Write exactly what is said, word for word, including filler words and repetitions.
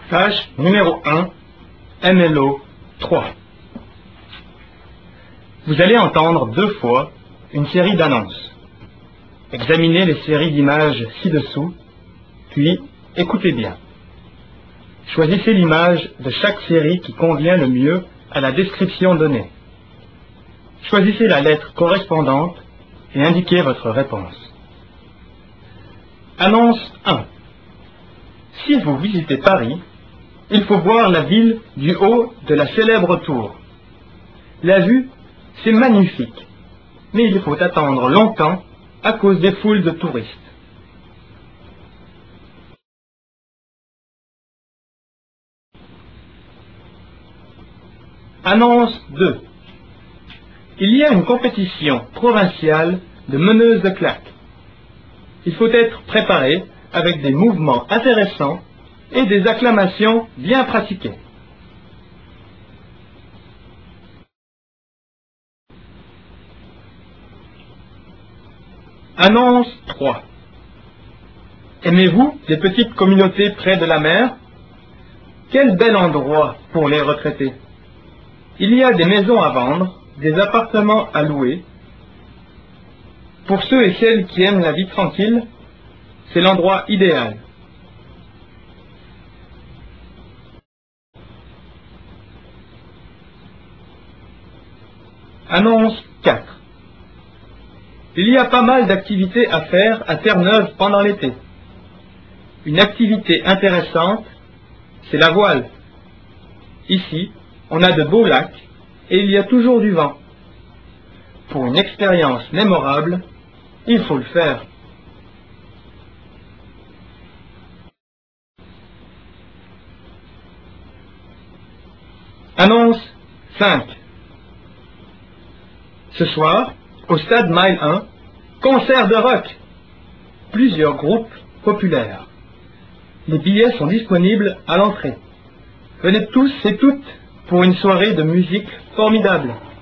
Tâche numéro un, M L O trois. Vous allez entendre deux fois une série d'annonces. Examinez les séries d'images ci-dessous, puis écoutez bien. Choisissez l'image de chaque série qui convient le mieux à la description donnée. Choisissez la lettre correspondante et indiquez votre réponse. Annonce un. Si vous visitez Paris, il faut voir la ville du haut de la célèbre tour. La vue, c'est magnifique, mais il faut attendre longtemps à cause des foules de touristes. Annonce deux. Il y a une compétition provinciale de meneuses de claques. Il faut être préparé avec des mouvements intéressants et des acclamations bien pratiquées. Annonce trois. Aimez-vous les petites communautés près de la mer? Quel bel endroit pour les retraités! Il y a des maisons à vendre, des appartements à louer. Pour ceux et celles qui aiment la vie tranquille, c'est l'endroit idéal. Annonce quatre. Il y a pas mal d'activités à faire à Terre-Neuve pendant l'été. Une activité intéressante, c'est la voile. Ici, on a de beaux lacs et il y a toujours du vent. Pour une expérience mémorable, il faut le faire. Annonce cinq. Ce soir, au stade Mile un, concert de rock. Plusieurs groupes populaires. Les billets sont disponibles à l'entrée. Venez tous et toutes pour une soirée de musique formidable.